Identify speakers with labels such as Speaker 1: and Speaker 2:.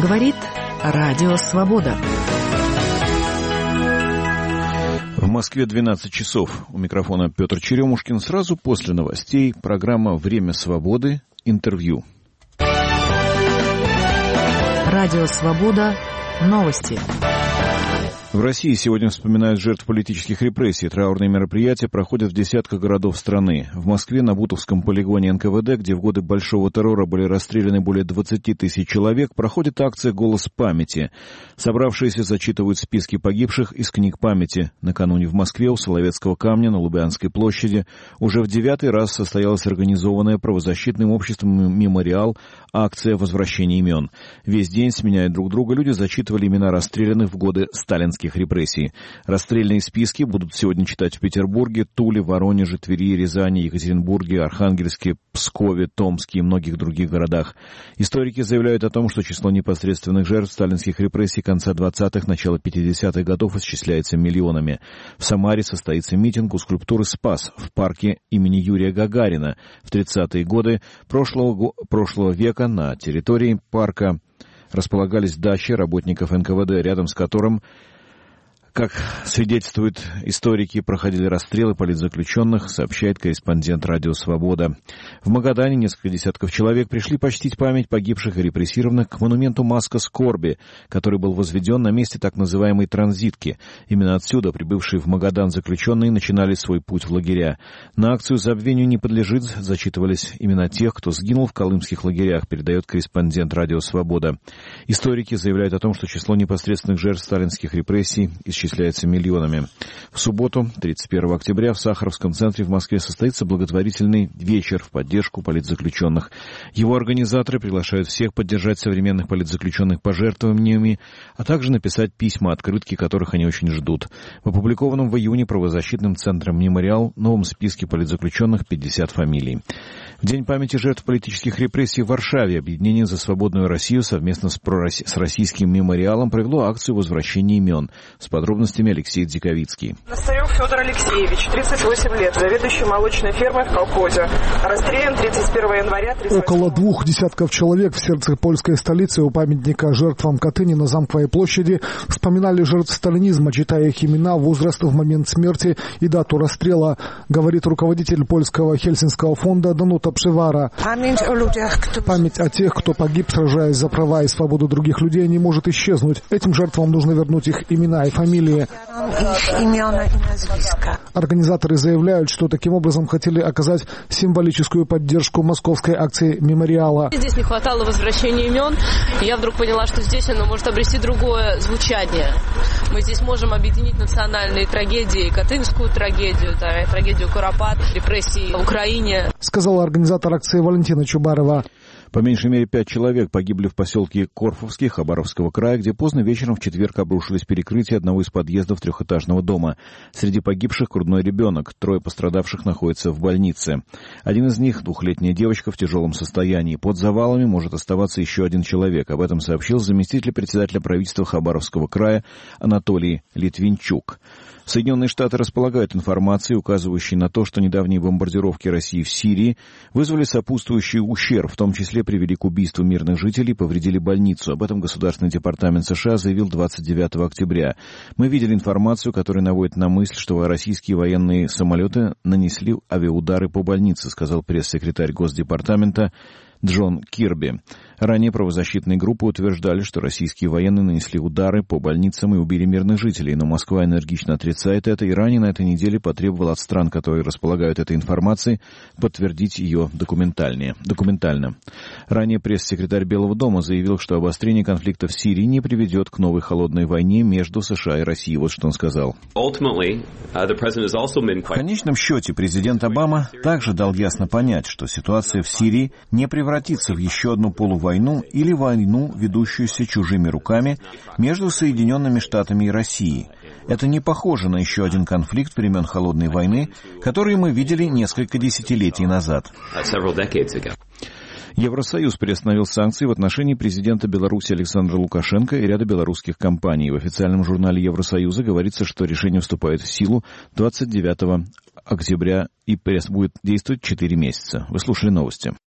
Speaker 1: Говорит Радио Свобода.
Speaker 2: В Москве 12 часов. У микрофона Петр Черемушкин. Сразу после новостей программа «Время свободы». Интервью.
Speaker 1: Радио Свобода. Новости.
Speaker 2: В России сегодня вспоминают жертв политических репрессий. Траурные мероприятия проходят в десятках городов страны. В Москве на Бутовском полигоне НКВД, где в годы большого террора были расстреляны более 20 тысяч человек, проходит акция «Голос памяти». Собравшиеся зачитывают списки погибших из книг памяти. Накануне в Москве у Соловецкого камня на Лубянской площади уже в 9-й раз состоялась организованная правозащитным обществом «Мемориал» акция возвращения имен. Весь день, сменяя друг друга, люди зачитывали имена расстрелянных в годы сталинских репрессий. Расстрельные списки будут сегодня читать в Петербурге, Туле, Воронеже, Твери, Рязани, Екатеринбурге, Архангельске, Пскове, Томске и многих других городах. Историки заявляют о том, что число непосредственных жертв сталинских репрессий конца 20-х, начала 50-х годов исчисляется миллионами. В Самаре состоится митинг у скульптуры «Спас» в парке имени Юрия Гагарина. В 30-е годы прошлого века на территории парка располагались дачи работников НКВД, рядом с которым, как свидетельствуют историки, проходили расстрелы политзаключенных, сообщает корреспондент «Радио Свобода». В Магадане несколько десятков человек пришли почтить память погибших и репрессированных к монументу «Маска скорби», который был возведен на месте так называемой транзитки. Именно отсюда прибывшие в Магадан заключенные начинали свой путь в лагеря. На акцию «Забвению не подлежит» зачитывались имена тех, кто сгинул в колымских лагерях, передает корреспондент «Радио Свобода». Историки заявляют о том, что число непосредственных жертв сталинских репрессий исчисляется миллионами. В субботу, 31 октября, в Сахаровском центре в Москве состоится благотворительный вечер в поддержку политзаключенных. Его организаторы приглашают всех поддержать современных политзаключенных пожертвованиями, а также написать письма, открытки которых они очень ждут. В опубликованном в июне правозащитным центром «Мемориал» новом списке политзаключенных 50 фамилий. В День памяти жертв политических репрессий в Варшаве Объединение за свободную Россию совместно с российским мемориалом провело акцию возвращения имен. С подробностями Алексей Дзиковицкий.
Speaker 3: Настарев Федор Алексеевич, 38 лет, заведующий молочной фермой в колхозе. Расстрелян 31 января.
Speaker 4: Около 2 десятков человек в сердце польской столицы у памятника жертвам Катыни на Замковой площади вспоминали жертв сталинизма, читая их имена, возраст в момент смерти и дату расстрела, говорит руководитель польского Хельсинского фонда Данута Пшевара. Память о тех, кто погиб, сражаясь за права и свободу других людей, не может исчезнуть. Этим жертвам нужно вернуть их имена и фамилии. Организаторы заявляют, что таким образом хотели оказать символическую поддержку московской акции «Мемориала».
Speaker 5: Здесь не хватало возвращения имен, и я вдруг поняла, что здесь оно может обрести другое звучание. Мы здесь можем объединить национальные трагедии, катынскую трагедию, да, и трагедию Куропат, репрессии в Украине.
Speaker 4: Сказала организатор акции Валентина Чубарова.
Speaker 2: По меньшей мере 5 человек погибли в поселке Корфовский Хабаровского края, где поздно вечером в четверг обрушились перекрытия одного из подъездов трехэтажного дома. Среди погибших грудной ребенок. 3 пострадавших находятся в больнице. Один из них, 2-летняя девочка, в тяжелом состоянии. Под завалами может оставаться еще один человек. Об этом сообщил заместитель председателя правительства Хабаровского края Анатолий Литвинчук. Соединенные Штаты располагают информацией, указывающей на то, что недавние бомбардировки России в Сирии вызвали сопутствующий ущерб, в том числе привели к убийству мирных жителей и повредили больницу. Об этом Государственный департамент США заявил 29 октября. Мы видели информацию, которая наводит на мысль, что российские военные самолеты нанесли авиаудары по больнице, сказал пресс-секретарь Госдепартамента Джон Кирби. Ранее правозащитные группы утверждали, что российские военные нанесли удары по больницам и убили мирных жителей, но Москва энергично отрицает это, и ранее на этой неделе потребовала от стран, которые располагают этой информацией, подтвердить ее документально. Ранее пресс-секретарь Белого дома заявил, что обострение конфликта в Сирии не приведет к новой холодной войне между США и Россией. Вот что он сказал. В конечном счете президент Обама также дал ясно понять, что ситуация в Сирии не превратится в еще одну полувойну или войну, ведущуюся чужими руками между Соединенными Штатами и Россией. Это не похоже на еще один конфликт времен Холодной войны, который мы видели несколько десятилетий назад. Евросоюз приостановил санкции в отношении президента Беларуси Александра Лукашенко и ряда белорусских компаний. В официальном журнале Евросоюза говорится, что решение вступает в силу 29 октября и будет действовать 4 месяца. Вы слушали новости.